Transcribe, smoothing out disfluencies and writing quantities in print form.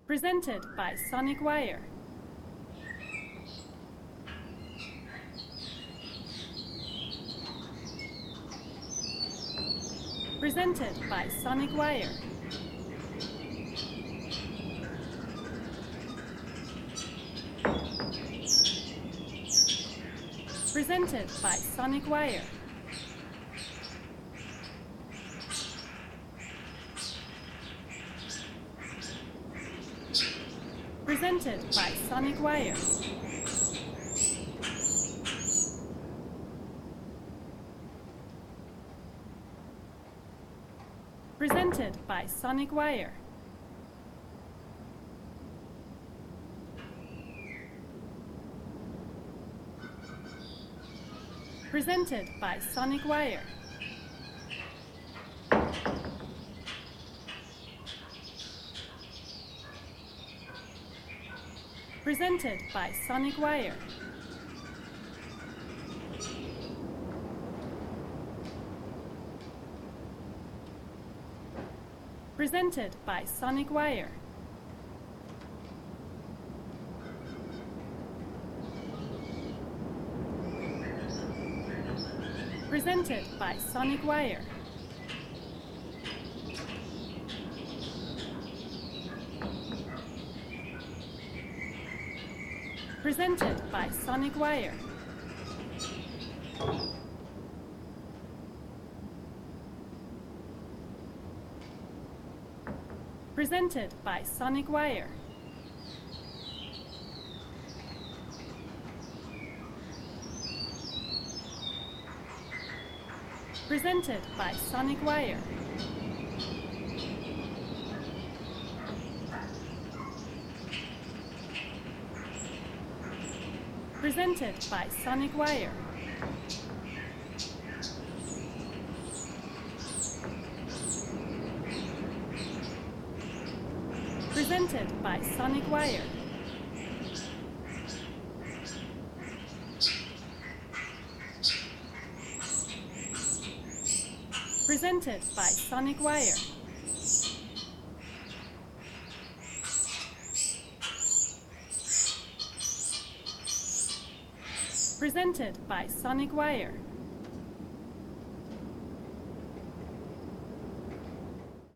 Presented by Sonic Wire. Presented by Sonic Wire. Presented by Sonic Wire. Presented by Sonic Wire. Presented by Sonic Wire. Presented by Sonic Wire. Presented by Sonic Wire. Presented by Sonic Wire. Presented by Sonic Wire. Presented by Sonic Wire. Presented by Sonic Wire. Presented by Sonic Wire. Presented by Sonic Wire. Presented by Sonic Wire. Presented by Sonic Wire. Presented by Sonic Wire.